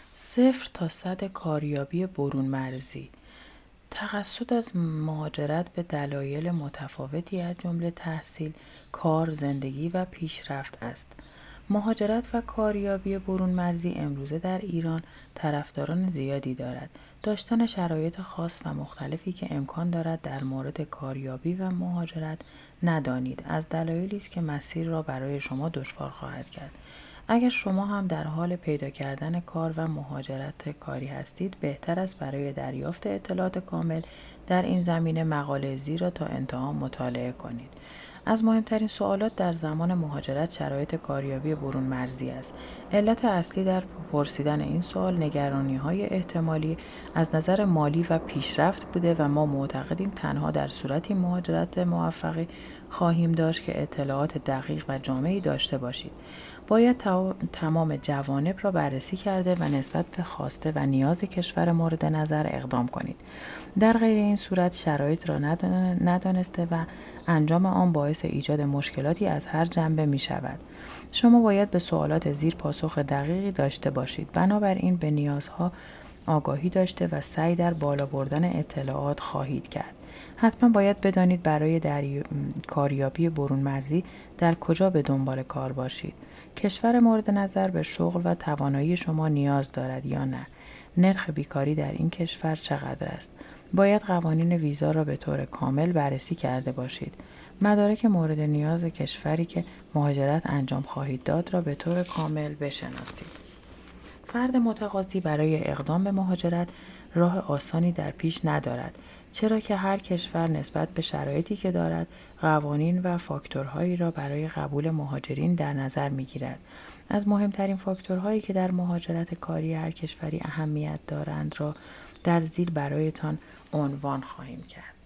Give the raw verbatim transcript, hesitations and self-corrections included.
صفر تا صد کاریابی برون مرزی. تقصد از مهاجرت به دلایل متفاوتی از جمله تحصیل، کار، زندگی و پیشرفت است. مهاجرت و کاریابی برون مرزی امروزه در ایران طرفداران زیادی دارد. داشتن شرایط خاص و مختلفی که امکان دارد در مورد کاریابی و مهاجرت ندانید از دلایلی است که مسیر را برای شما دشوار خواهد کرد. اگر شما هم در حال پیدا کردن کار و مهاجرت کاری هستید، بهتر است برای دریافت اطلاعات کامل در این زمینه مقاله زیر را تا انتها مطالعه کنید. از مهمترین سوالات در زمان مهاجرت شرایط کاریابی برون مرزی است. علت اصلی در پرسیدن این سوال نگرانی‌های احتمالی از نظر مالی و پیشرفت بوده و ما معتقدیم تنها در صورتی مهاجرت موفقی خواهیم داشت که اطلاعات دقیق و جامعی داشته باشید. باید تمام جوانب را بررسی کرده و نسبت به خواسته و نیاز کشور مورد نظر اقدام کنید. در غیر این صورت شرایط را ندانسته و انجام آن باعث ایجاد مشکلاتی از هر جنبه می شود. شما باید به سوالات زیر پاسخ دقیقی داشته باشید. بنابراین به نیازها آگاهی داشته و سعی در بالا بردن اطلاعات خواهید کرد. حتما باید بدانید برای دری... کاریابی برون مرزی در کجا به دنبال کار باشید. کشور مورد نظر به شغل و توانایی شما نیاز دارد یا نه؟ نرخ بیکاری در این کشور چقدر است؟ باید قوانین ویزا را به طور کامل بررسی کرده باشید. مدارک مورد نیاز کشوری که مهاجرت انجام خواهید داد را به طور کامل بشناسید. فرد متقاضی برای اقدام به مهاجرت راه آسانی در پیش ندارد، چرا که هر کشور نسبت به شرایطی که دارد قوانین و فاکتورهایی را برای قبول مهاجرین در نظر می‌گیرد. از مهمترین فاکتورهایی که در مهاجرت کاری هر کشوری اهمیت دارند را در زیر برایتان عنوان خواهیم کرد.